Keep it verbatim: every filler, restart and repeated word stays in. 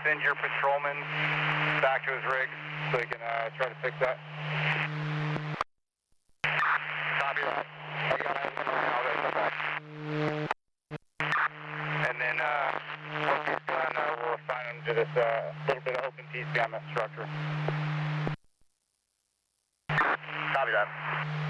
send your patrolman back to his rig so he can uh, try to fix that. Copy that. I got eyes on him now. They'll come back. And then uh, once he's done, uh, we'll assign him to this uh, little bit of open T C M S structure. Copy that.